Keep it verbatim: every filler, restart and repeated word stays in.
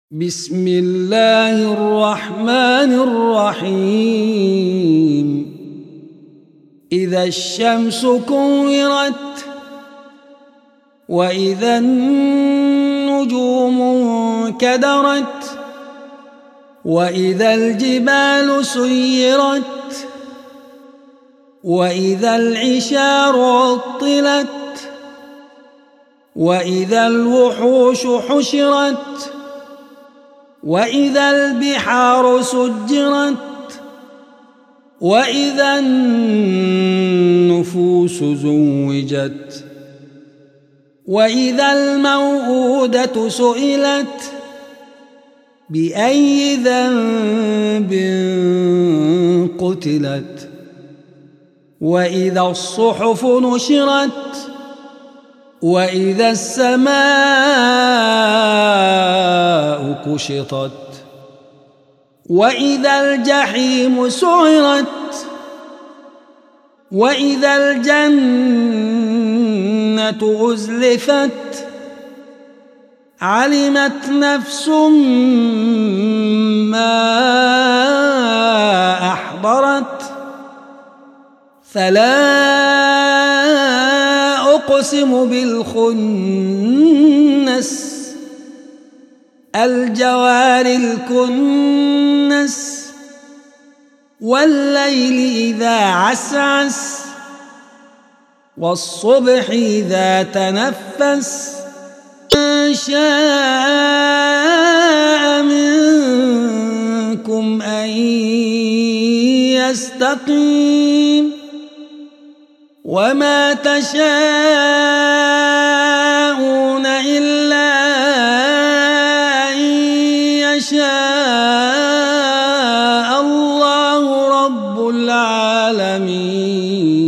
بسم الله الرحمن الرحيم إذا الشمس كورت وإذا النجوم انكدرت وإذا الجبال سيرت وإذا العشار عطلت وإذا الوحوش حشرت وإذا البحار سجرت وإذا النفوس زوجت وإذا الموءودة سئلت بأي ذنب قتلت وإذا الصحف نشرت وإذا السماء كشطت وإذا الجحيم سعرت وإذا الجنة أزلفت علمت نفس ما أحضرت فلا أقسم بالخنس الجوار الكنس والليل إذا عسعس والصبح إذا تنفس من شاء منكم أن يستقيم وما تشاءون إلا أن يشاء الله رب العالمين.